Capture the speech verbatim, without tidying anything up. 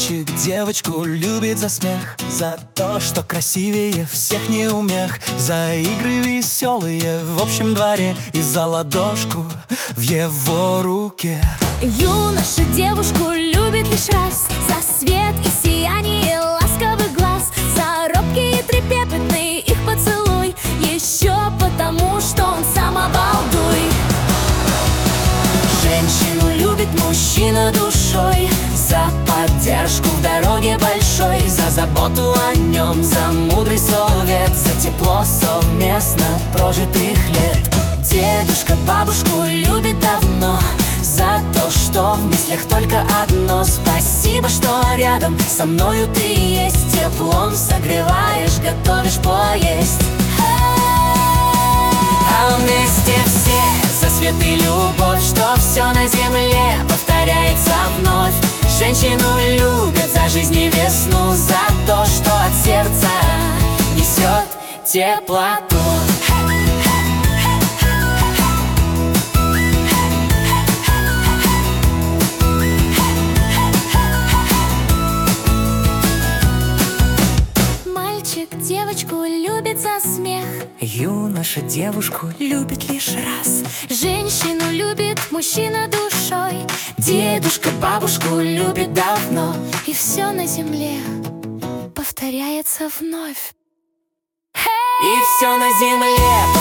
Мальчик девочку любит за смех, за то, что красивее всех неумех, за игры веселые в общем дворе и за ладошку в его руке. Юноша девушку любит лишь раз, за свет и сияние ласковых глаз, за робкий и трепетный их поцелуй, еще потому, что он сам обалдуй. Женщину любит мужчина душой, за поддержку в дороге большой, за заботу о нем, за мудрый совет, за тепло совместно прожитых лет. Дедушка бабушку любит давно, за то, что в мыслях только одно: спасибо, что рядом со мною ты есть, теплом согреваешь, готовишь поесть. А вместе все за свет и любовь, что все на земле повторяется вновь. Женщину любят за жизнь и весну, за то, что от сердца несет теплоту. Мальчик девочку любит за смех, Юноша девушку любит лишь раз, женщину любит мужчина душой, дедушка бабушку любит давно, и все на земле повторяется вновь. и все на земле